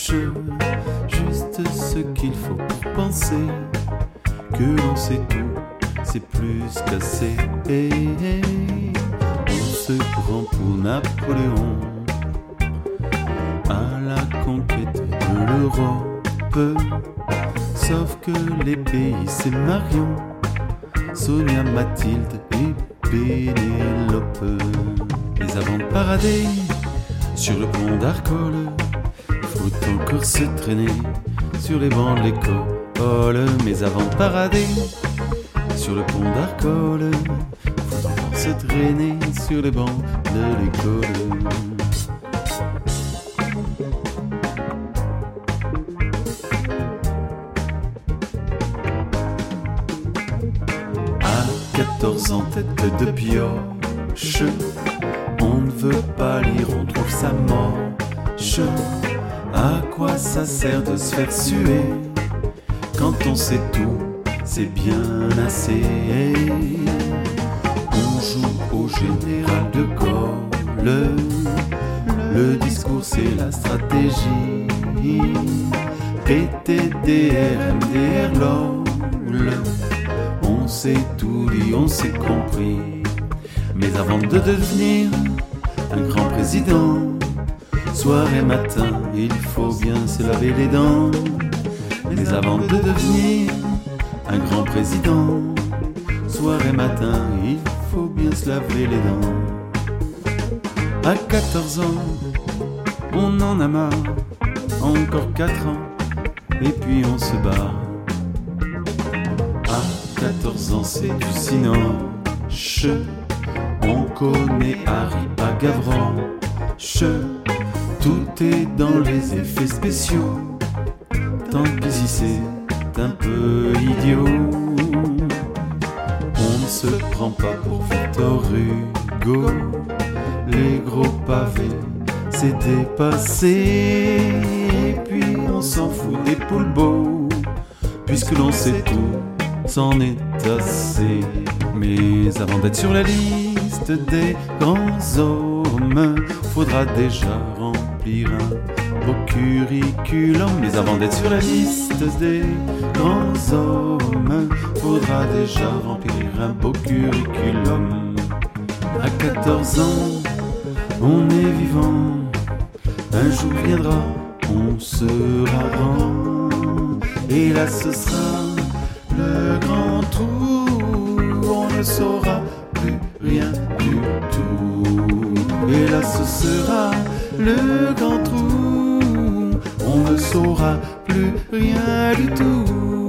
juste ce qu'il faut pour penser que l'on sait tout, c'est plus qu'assez. On se prend pour Napoléon à la conquête de l'Europe, sauf que les pays c'est Marion, Sonia, Mathilde et Pénélope. Les avant de parader sur le pont d'Arcole, faut encore se traîner sur les bancs de l'école. Mais avant de parader sur le pont d'Arcole, faut encore se traîner sur les bancs de l'école. À 14 ans, tête de pioche, on ne veut pas lire, on trouve ça moche. À quoi ça sert de se faire suer quand on sait tout, c'est bien assez. On joue au général de Gaulle, le discours c'est la stratégie. PTDR, MDR, LOL, on s'est tout dit, on s'est compris. Mais avant de devenir un grand président, soir et matin, il faut bien se laver les dents. Mais avant de devenir un grand président, soir et matin, il faut bien se laver les dents. À 14 ans, on en a marre, encore 4 ans, et puis on se barre. À 14 ans, c'est du cinoche, on connaît Harry pas Gavroche. Tout est dans les effets spéciaux, tant pis si c'est un peu idiot. On ne se prend pas pour Victor Hugo, les gros pavés c'est dépassé. Et puis on s'en fout des poules beaux, puisque l'on sait tout, c'en est assez. Mais avant d'être sur la liste des grands hommes, faudra déjà remplir un beau curriculum. Mais avant d'être sur la liste des grands hommes, faudra déjà remplir un beau curriculum. À 14 ans, on est vivant, un jour viendra, on sera grand. Et là ce sera le grand trou, on ne saura plus rien du tout. Et là ce sera le grand trou, on ne saura plus rien du tout.